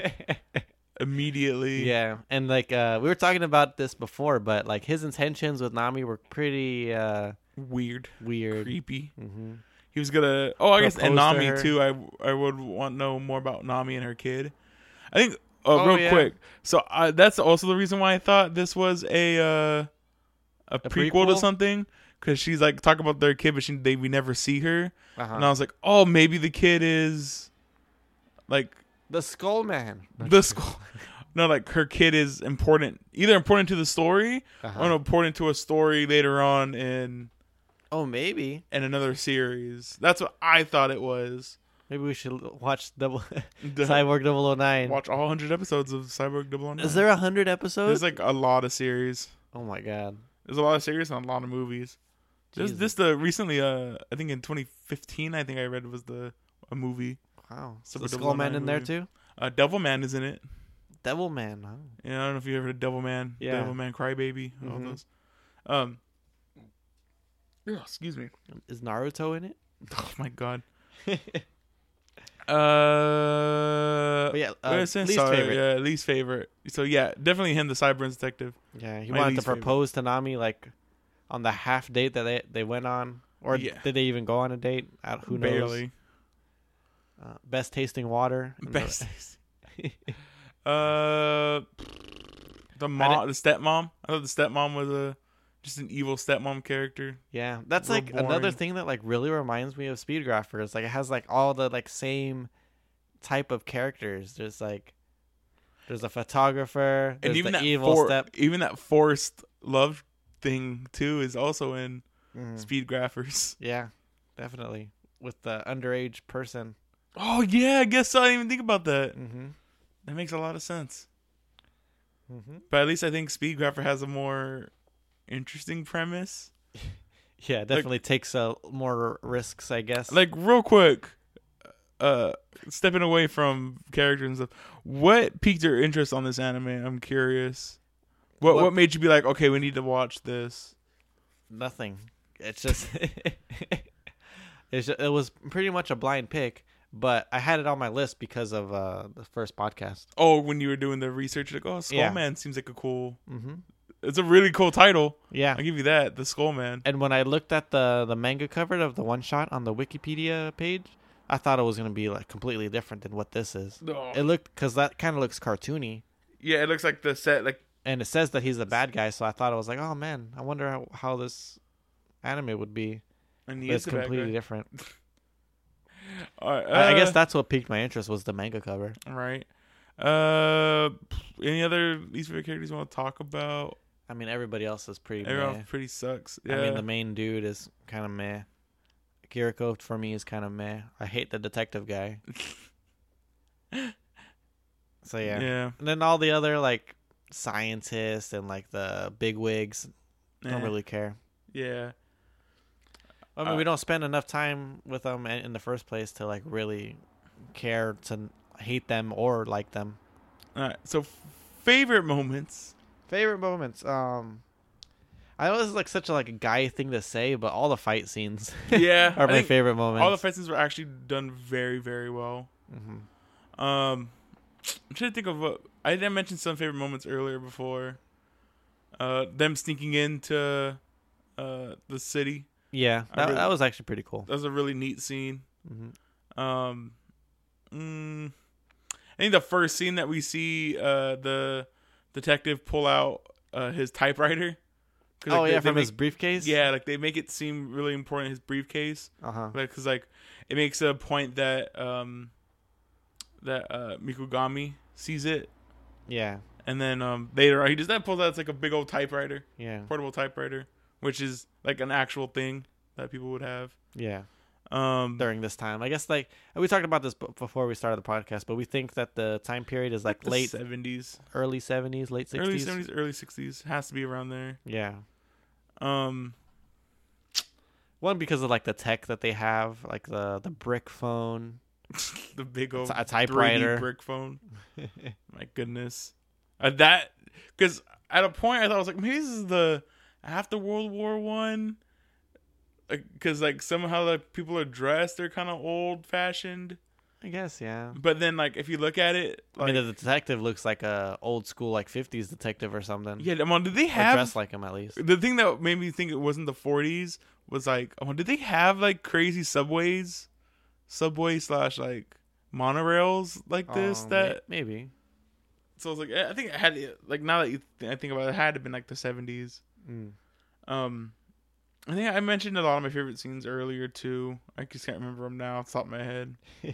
immediately.
Yeah, and like uh we were talking about this before, but like his intentions with Nami were pretty uh
Weird,
weird.
creepy.
Mm-hmm.
He was gonna. Oh, I guess and
Propose to
Nami
her.
too. I I would want to know more about Nami and her kid. I think. Uh,
Oh,
real
yeah.
quick. So uh, that's also the reason why I thought this was a uh, a, prequel, to
prequel?
something, because she's like talking about their kid, but she they we never see her,
Uh-huh.
and I was like, oh, maybe the kid is like
The Skull Man.
the school. No, like her kid is important, either important to the story
Uh-huh.
or important to a story later on in
Oh, maybe.
in another series. That's what I thought it was.
Maybe we should watch double
The-
Cyborg double oh nine.
Watch all hundred episodes of Cyborg double oh nine.
Is there a hundred episodes?
There's like a lot of series.
Oh my god.
There's a lot of series and a lot of movies. This
Jesus.
this the recently uh I think in twenty fifteen I think I read was the a movie.
Wow. Is
So
the
the
Skull Man
double oh nine
in there
movie.
too?
Uh, Devilman is in it.
Devil Man. Huh?
Yeah, I don't know if you ever heard of Devilman.
Yeah.
Devilman Crybaby. All
Mhm.
those. Um. Oh, excuse me.
Is Naruto in it?
Oh my god. Uh.
But yeah,
what did I
uh,
say?
least
Sorry,
favorite.
Yeah, least favorite. So yeah, definitely him, the Cyburns detective.
Yeah, he
My
wanted to
least favorite.
propose to Nami like on the half date that they they went on, or
Yeah.
did they even go on a date? I, who knows?
Barely.
Uh, best tasting water. in the-
Best. uh. The mom, the stepmom. I thought the stepmom was a just an evil stepmom character.
Yeah, that's
Real
like another
boring.
thing that like really reminds me of Speedgraphers. Like it has like all the like same type of characters. There's like there's a photographer. There's
And even
the
that
evil
for-
step.
even that forced love thing too is also in
Mhm.
Speed Graphers.
Yeah, definitely. with the underage person.
Oh yeah, I guess so. I didn't even think about that.
Mm-hmm.
That makes a lot of sense.
Mm-hmm.
But at least I think Speedgrapher has a more interesting premise.
Yeah, it definitely like, takes uh, more risks, I guess.
Like real quick, uh, stepping away from characters and stuff, what piqued your interest on this anime? I'm curious. What what, what made you be like, okay, we need to watch this?
Nothing. It's just, it's just, it was pretty much a blind pick. But I had it on my list because of uh, the first podcast.
Oh, when you were doing the research, like, oh, Skullman yeah. seems like a cool.
Mm-hmm.
It's a really cool title.
Yeah,
I'll give you that, the Skullman.
And when I looked at the the manga cover of the one shot on the Wikipedia page, I thought it was gonna be like completely different than what this is.
Oh.
It looked because that kind of looks cartoony.
Yeah, it looks like the set, like,
and it says that he's the bad guy. So I thought it was like, oh man, I wonder how, how this anime would be.
And he
but
is
it's completely different.
All right, uh,
I guess that's what piqued my interest was the manga cover.
Right. Uh, any other least favorite characters you want to talk about?
I mean, everybody else is pretty.
Everyone
meh.
pretty sucks. Yeah.
I mean, the main dude is kind of meh. Kiriko for me is kind of meh. I hate the detective guy. So yeah.
Yeah.
And then all the other like scientists and like the bigwigs,
eh.
don't really care.
Yeah.
I mean,
uh,
we don't spend enough time with them in the first place to like really care to hate them or like them.
All right. So, f- favorite moments.
Favorite moments. Um, I know this is like such a like a guy thing to say, but all the fight scenes,
yeah,
are my favorite moments.
All the fight scenes were actually done very, very well.
Mm-hmm.
Um, I'm trying to think of what I did mention some favorite moments earlier before. Uh, them sneaking into uh the city.
Yeah, that,
really,
that was actually pretty cool.
That was a really neat scene.
Mm-hmm.
Um, mm, I think the first scene that we see uh, the detective pull out uh, his typewriter.
Oh,
like,
yeah,
they,
from
they
his
make,
briefcase?
Yeah, like they make it seem really important, his briefcase.
Uh-huh.
Because like, it makes a point that um, that uh, Mikogami sees it.
Yeah.
And then um, later on, he just that pulls out, it's like a big old typewriter.
Yeah.
Portable typewriter. Which is like an actual thing that people would have.
Yeah.
Um,
during this time, I guess like we talked about this b- before we started the podcast, but we think that the time period is like,
like
late
seventies,
early seventies, late sixties,
early seventies, early sixties. Has to be around there.
Yeah.
Um,
one because of like the tech that they have, like the the brick phone,
the big old
a typewriter
brick phone. My goodness, uh, that because at a point I thought I was like, maybe this is the after World War One, because like, like somehow like people are dressed, they're kind of old fashioned.
I guess, yeah.
But then like if you look at it, like,
I mean the detective looks like a old school like fifties detective or something.
Yeah, I mean, did they
or
have
dressed like him at least?
The thing that made me think it wasn't the forties was like, oh, did they have like crazy subways, subway slash like monorails like this?
Um,
that
maybe.
So I was like, I think it had like now that you th- I think about it, it had to have been like the seventies.
Mm.
Um, I think I mentioned a lot of my favorite scenes earlier too. I just can't remember them now off the top of my head.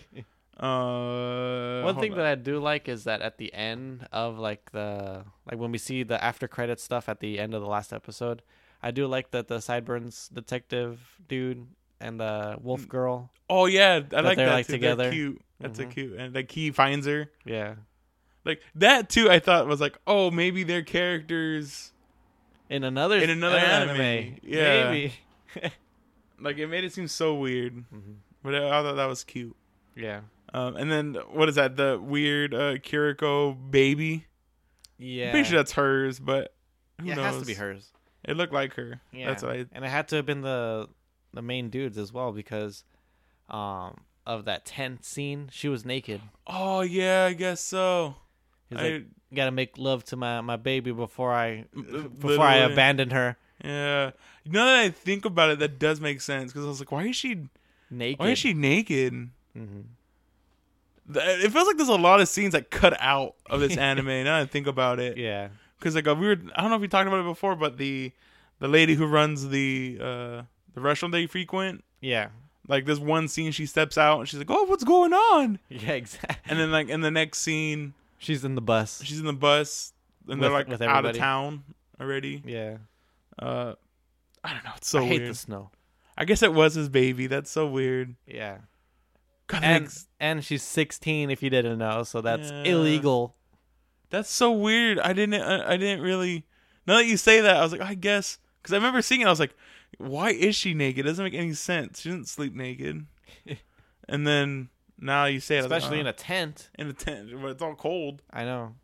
uh,
One thing
on.
that I do like is that at the end of like the like when we see the after credit stuff at the end of the last episode, I do like that the Sideburns detective dude and the wolf girl.
Oh yeah, I like
they're
that
like
too.
together.
They're cute. That's
Mm-hmm.
a cute, and like he finds her.
Yeah,
like that too. I thought was like, oh, maybe their characters.
In another
in another anime,
anime.
yeah.
Maybe.
Like it made it seem so weird,
Mm-hmm.
but I, I thought that was cute.
Yeah.
Um, and then what is that? The weird uh, Kiriko baby.
Yeah.
I'm pretty sure that's hers, but who
yeah,
knows?
it has to be hers.
It looked like her.
Yeah.
That's what I.
And it had to have been the the main dudes as well because, um, of that tent scene, she was naked.
Oh yeah, I guess so.
He's
I,
like, gotta make love to my, my baby before I
Literally.
before I abandon her.
Yeah. Now that I think about it, that does make sense because I was like, why is she
Naked.
Why is she naked?
Mm-hmm.
It feels like there's a lot of scenes like cut out of this anime. Now that I think about it,
Yeah.
because like a weird. I don't know if we talked about it before, but the the lady who runs the uh, the restaurant they frequent.
Yeah.
Like there's one scene she steps out and she's like, "Oh, what's going on?"
Yeah, exactly.
And then like in the next scene,
She's in the bus.
she's in the bus and
With-
they're like
with
out of
everybody.
town already.
Yeah.
Uh, I don't know. It's so
I hate
weird.
the snow.
I I guess it was his baby. That's so weird.
Yeah.
God,
And
that's,
and she's sixteen if you didn't know, so that's
Yeah.
illegal.
that's so weird. I didn't. I, I didn't really. Now that you say that, I was like, I guess because I remember seeing it. I was like, why is she naked? It doesn't make any sense. She didn't sleep naked. And then now you say it,
Especially
like,
in a tent.
in a tent, but it's all cold.
I know.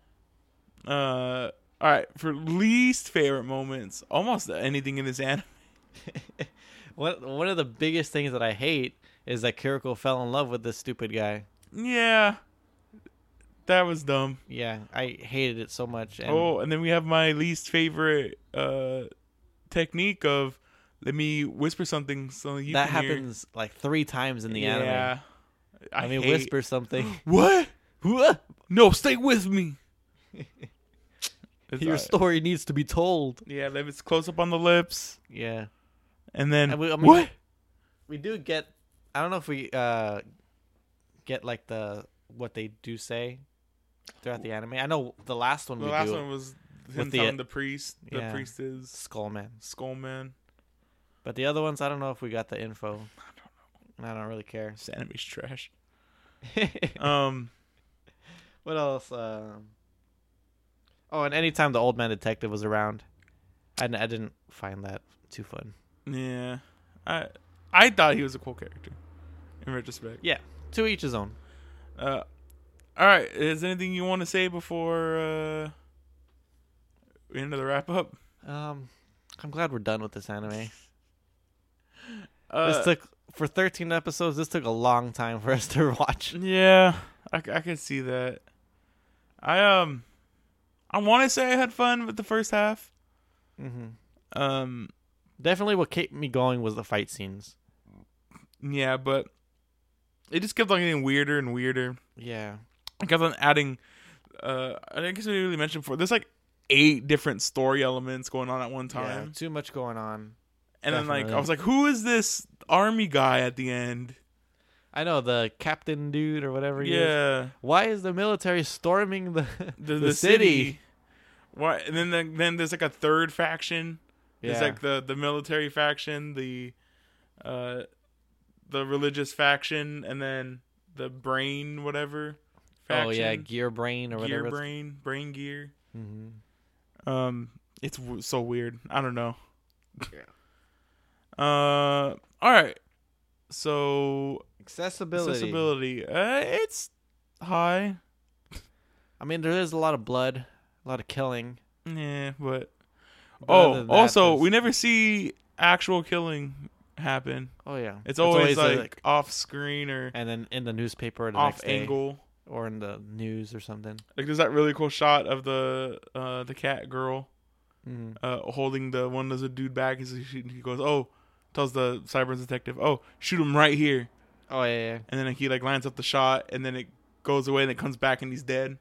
Uh, all right. For least favorite moments, almost anything in this anime.
One one of the biggest things that I hate is that Kiriko fell in love with this stupid guy.
Yeah, that was dumb.
Yeah, I hated it so much. And
Oh, and then we have my least favorite uh technique of let me whisper something so you
that
can hear.
happens like three times in the
yeah,
anime.
I,
I mean,
hate-
whisper something.
What? No, stay with me. It's
Your
not-
story needs to be told.
Yeah, let it's close up on the lips,
Yeah.
and then
And we- I mean-
what?
We do get I don't know if we uh get like the what they do say throughout the anime. I know the last one
The
we
last
do
one was him
with the-
telling the priest. The
yeah.
priest is
Skullman.
Skullman.
But the other ones I don't know if we got the info. I don't really care.
This anime's trash. Um,
What else? Um Oh, and anytime the old man detective was around, I, I didn't find that too fun.
yeah, I I thought he was a cool character in retrospect.
Yeah, to each his own.
Uh, all right. Is there anything you want to say before uh we end of the wrap up?
Um, I'm glad we're done with this anime.
Uh,
this took for thirteen episodes. This took a long time for us to watch.
yeah, I, I can see that. I um, I want to say I had fun with the first half.
Mm-hmm.
Um,
Definitely, what kept me going was the fight scenes.
yeah, but it just kept on getting weirder and weirder.
Yeah,
I kept on adding. Uh, I guess we didn't really mention before. There's like eight different story elements going on at one time.
yeah, too much going on.
And then, like,
Definitely.
I was like, who is this army guy at the end?
I know the captain dude or whatever. He is.
Yeah.
Why is the military storming the
The,
the,
the,
city?
city. Why? And then, the, then there's like a third faction. There's
Yeah.
like the, the military faction, the uh, the religious faction, and then the brain whatever faction.
Oh yeah, Gear Brain or
gear
whatever.
brain, brain gear.
Mm-hmm.
Um, it's w- so weird. I don't know.
Yeah.
Uh, all right. So
Accessibility.
accessibility, uh, it's high.
I mean, there is a lot of blood, a lot of killing.
Yeah, but
But other
oh,
than that,
also
there's-
we never see actual killing happen.
Oh yeah,
It's always,
uh,
like, off screen or
and then in the newspaper the
off
next day,
angle.
or in the news or something.
Like there's that really cool shot of the uh the cat girl
Mm-hmm.
uh holding the one as a dude back. He he goes, oh, tells the cyber detective, oh, shoot him right here.
Oh yeah, yeah.
And then he like lines up the shot, and then it goes away, and it comes back, and he's dead.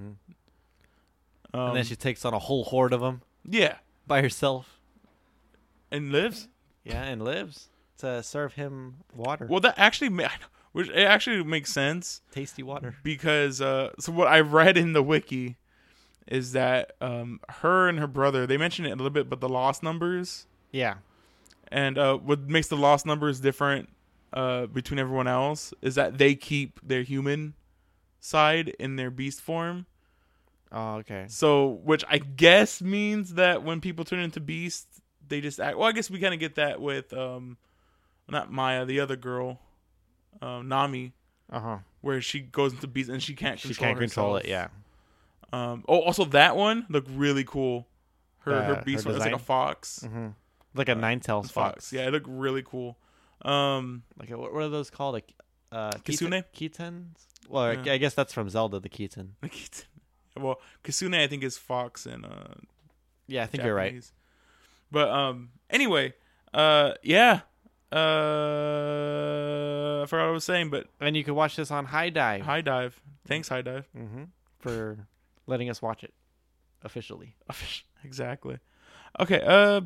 Mm-hmm.
Um,
And then she takes on a whole horde of them
yeah,
by herself.
and lives.
Yeah, and lives to serve him water,
Well, that actually, ma- which it actually makes sense
tasty water.
because uh, so what I read in the wiki is that um, her and her brother, they mentioned it a little bit, but the lost numbers,
Yeah,
and uh, what makes the lost numbers different uh, between everyone else is that they keep their human side in their beast form.
Oh, okay.
So, which I guess means that when people turn into beasts, they just act. Well, I guess we kind of get that with, um, not Maya, the other girl, um, Nami,
Uh huh.
where she goes into beast and she can't
She
control
can't control
herself.
it. Yeah.
Um. Oh, also that one looked really cool. Her
Uh,
her
her
beast one is like a
design?
fox.
Mm-hmm. Like a
Uh,
nine tails
Fox.
fox.
Yeah, it looked really cool. Um.
Like a, what what are those called? Like uh,
Kitsune?
Kitens. Well,
Yeah.
I guess that's from Zelda, the Kitten.
Well, Kasune I think is fox and uh.
Yeah, I think you're right.
Japanese. But um, anyway, uh, yeah, uh, I forgot what I was saying, but
And you can watch this on High Dive.
High Dive, thanks High Dive,
Mm-hmm. For letting us watch it officially.
exactly. Okay, uh,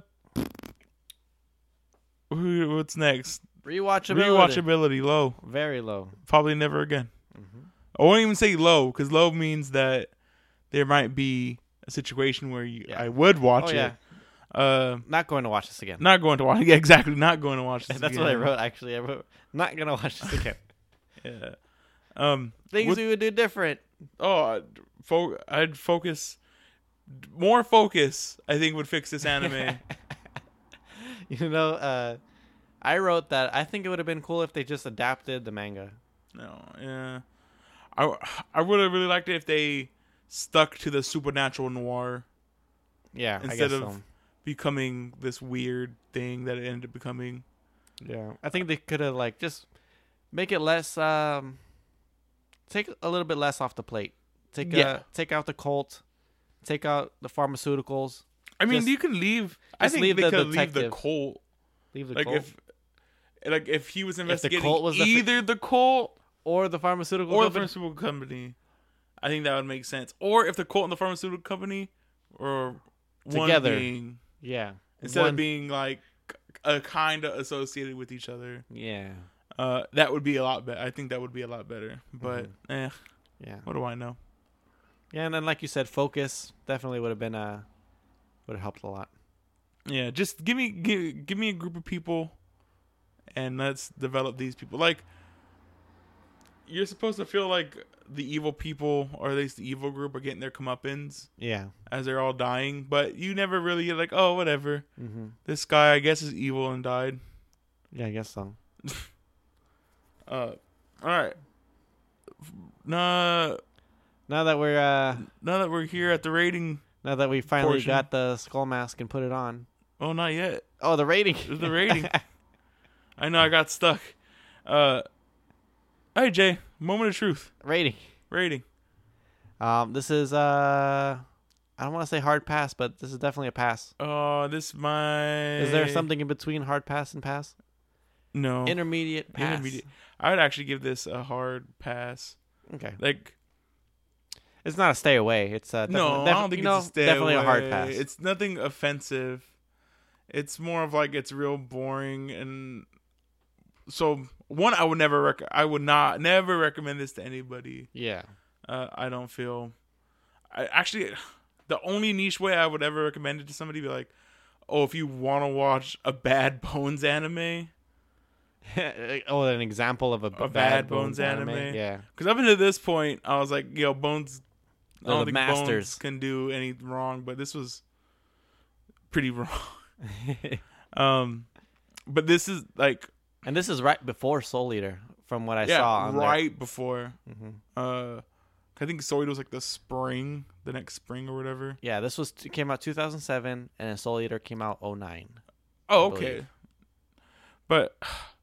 who- what's next?
Rewatchability.
Rewatchability low,
Very low.
probably never again.
Mm-hmm.
I won't even say low because low means that there might be a situation where you,
Yeah.
I would watch
Oh
it.
yeah.
Uh,
Not going to watch this again.
not going to watch. Yeah, exactly. Not going to watch this.
That's
again.
what I wrote. Actually, I wrote not gonna watch this again.
Yeah. Um.
Things
with-
we would do different.
oh, I'd, fo- I'd focus. More focus, I think, would fix this anime.
You know, uh, I wrote that I think it would have been cool if they just adapted the manga.
No, yeah. I, I would have really liked it if they stuck to the supernatural noir
Yeah, I
instead
guess
of
so.
becoming this weird thing that it ended up becoming.
Yeah, I think they could have like just make it less. Um, take a little bit less off the plate. Take
Yeah.
uh, take out the cult. Take out the pharmaceuticals.
I mean,
Just-
you can leave. I
just
think
leave
they
the
could leave the
detective.
cult.
Leave the
Like
cult
if, like if he was investigating
cult was the fi-
either the cult
or the pharmaceutical
or the
company.
pharmaceutical company, I think that would make sense. Or if the cult and the pharmaceutical company or one
Together.
being
Yeah,
instead
One-
of being like a kind of associated with each other.
yeah,
Uh, that would be a lot better. I think that would be a lot better. But eh,
yeah,
what do I know?
yeah. And then, like you said, focus definitely would have been uh would have helped a lot.
Yeah, just give me give, give me a group of people, and let's develop these people. Like, you're supposed to feel like the evil people, or at least the evil group, are getting their comeuppance
Yeah.
as they're all dying. But you never really get like, oh, whatever.
Mm-hmm.
This guy, I guess, is evil and died.
Yeah, I guess so.
Uh, all right. Nah,
Now that we're uh
now that we're here at the rating,
now that we finally
Portion.
got the skull mask and put it on.
oh, not yet.
Oh, the rating.
The rating. I know I got stuck. Uh, all right, Jay. Moment of truth.
rating.
Rating.
Um, this is uh, I don't want to say hard pass, but this is definitely a pass.
Oh, this might.
Is there something in between hard pass and pass?
No.
Intermediate pass.
Intermediate. I would actually give this a hard pass.
Okay.
Like,
It's not a stay away. It's uh,
no,
defi-
I don't think
you know,
it's a stay
definitely a hard
away.
pass.
It's nothing offensive. It's more of like it's real boring, and so one, I would never rec- I would not never recommend this to anybody.
yeah.
Uh, I don't feel. I actually, the only niche way I would ever recommend it to somebody be like, oh, if you want to watch a Bad Bones anime,
Oh, an example of a, b-
A Bad Bones anime.
Yeah.
because up until this point, I was like, yo, Bones. I
They're
don't
the
think
masters.
Bones can do any wrong, but this was pretty wrong. um, but this is like,
And this is right before Soul Eater, from what I
yeah,
saw. On
right before.
There. hmm
Uh, I think Soul Eater was like the spring, the next spring or whatever.
Yeah, this was came out two thousand seven, and then Soul Eater came out oh nine.
Oh,
I
okay.
believe.
But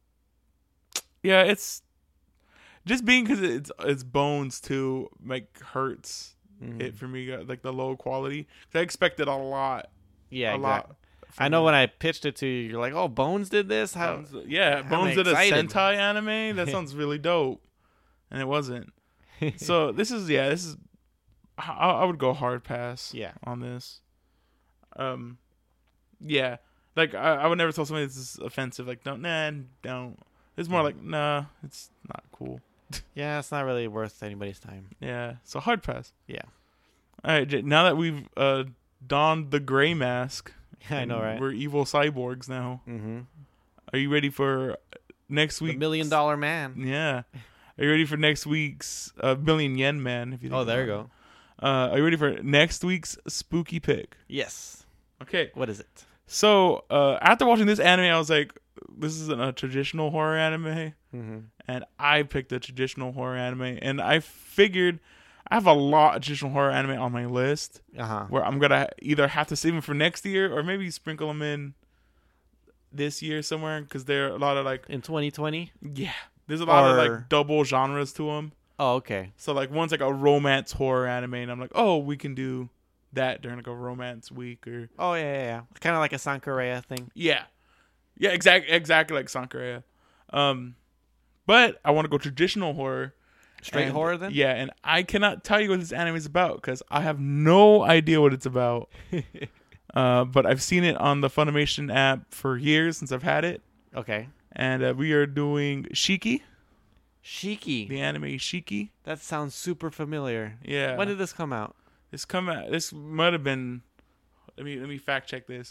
yeah, it's just being because it's it's Bones too, like hurts
Mhm.
it for me. uh, Like the low quality. 'Cause I expected a lot,
Yeah,
a
exactly.
lot.
I know when I pitched it to you, you're like, "Oh, Bones did this? How?"
Bones, yeah,
I'm
Bones did a
excited.
Sentai anime. That sounds really dope, and it wasn't. So this is yeah, this is. I, I would go hard pass.
Yeah.
on this. Um, yeah, like I, I would never tell somebody this is offensive. Like don't, nah, don't. It's more like nah, it's not cool.
Yeah, it's not really worth anybody's time.
Yeah, so hard pass.
Yeah.
All right, Jay, now that we've uh donned the gray mask,
I know,
and
right?
We're evil cyborgs now.
Mm-hmm.
Are you ready for next
The
week?
Million Dollar Man.
Yeah. Are you ready for next week's uh, billion yen man? If you think
Oh, there you
about
go.
it. Uh, are you ready for next week's spooky pick?
Yes.
Okay.
What is it?
So uh, after watching this anime, I was like, this isn't a traditional horror anime.
Mm-hmm.
And I picked a traditional horror anime. And I figured I have a lot of traditional horror anime on my list
Uh huh.
where I'm going to either have to save them for next year or maybe sprinkle them in this year somewhere. Because there are a lot of like,
In twenty twenty.
yeah, there's a lot of
Or-
like double genres to them.
Oh, okay.
So like one's like a romance horror anime. And I'm like, oh, we can do that during like a romance week or.
Oh yeah, yeah, yeah. Kind of like a Sankareya thing.
Yeah. Yeah, exactly exactly like Sankareya. Um but I want to go traditional horror.
Straight
And-
horror then.
Yeah, and I cannot tell you what this anime is about cuz I have no idea what it's about. uh but I've seen it on the Funimation app for years since I've had it.
Okay.
And uh, we are doing Shiki,
Shiki.
the anime Shiki.
That sounds super familiar.
Yeah.
When did this come out?
this come out this might have been let me let me fact check this.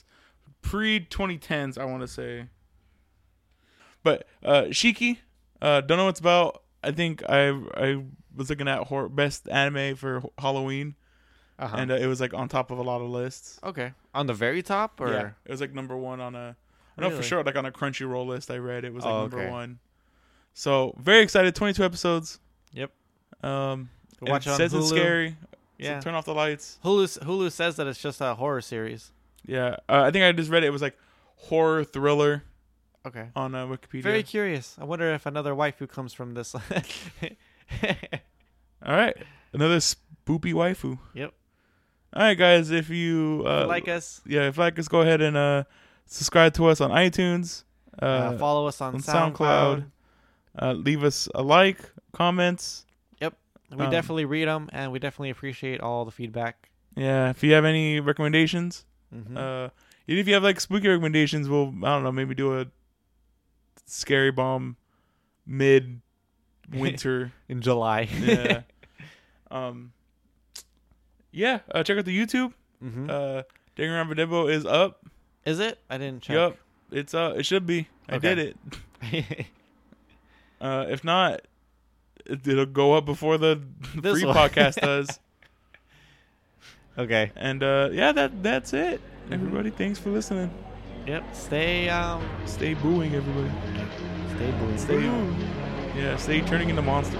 pre twenty tens, I want to say. But uh, Shiki, uh, don't know what it's about. I think I I was looking at horror, best anime for Halloween,
Uh-huh.
and uh, it was like on top of a lot of lists.
Okay. On the very top, or
Yeah, it was like number one on a. I know for
Really?
sure, like on a Crunchyroll list I read, it was like
Oh,
number
okay.
one. So very excited. twenty-two episodes.
Yep.
Um,
Go watch
it
it on
says
Hulu.
it's scary.
Yeah.
So turn off the lights.
Hulu Hulu says that it's just a horror series.
Yeah, uh, I think I just read it. It was like horror thriller
Okay.
on uh, Wikipedia.
Very curious. I wonder if another waifu comes from this.
All right, another spoopy waifu.
Yep.
All right, guys. If you uh,
Like us,
yeah, if you like us, go ahead and uh, subscribe to us on iTunes. Uh,
uh, follow us on,
on
SoundCloud.
SoundCloud. Uh, leave us a like, comments.
We
Um,
definitely read them, and we definitely appreciate all the feedback.
Yeah, if you have any recommendations,
Mm-hmm.
uh, even if you have like spooky recommendations, we'll I don't know maybe do a scary bomb mid winter.
In July.
yeah. Um. Yeah. Uh, check out the YouTube.
Mm-hmm.
Uh, Danganronpa Debo is up.
Is it? I didn't check.
Yup. It's uh. It should be. I
Okay.
did it. Uh, if not, it, it'll go up before the
This
free
one.
podcast does.
Okay.
And uh, yeah, that that's it. Everybody, thanks for listening.
Yep. Stay um.
Stay booing, everybody.
Stay booing.
Stay Yeah, stay turning into monsters.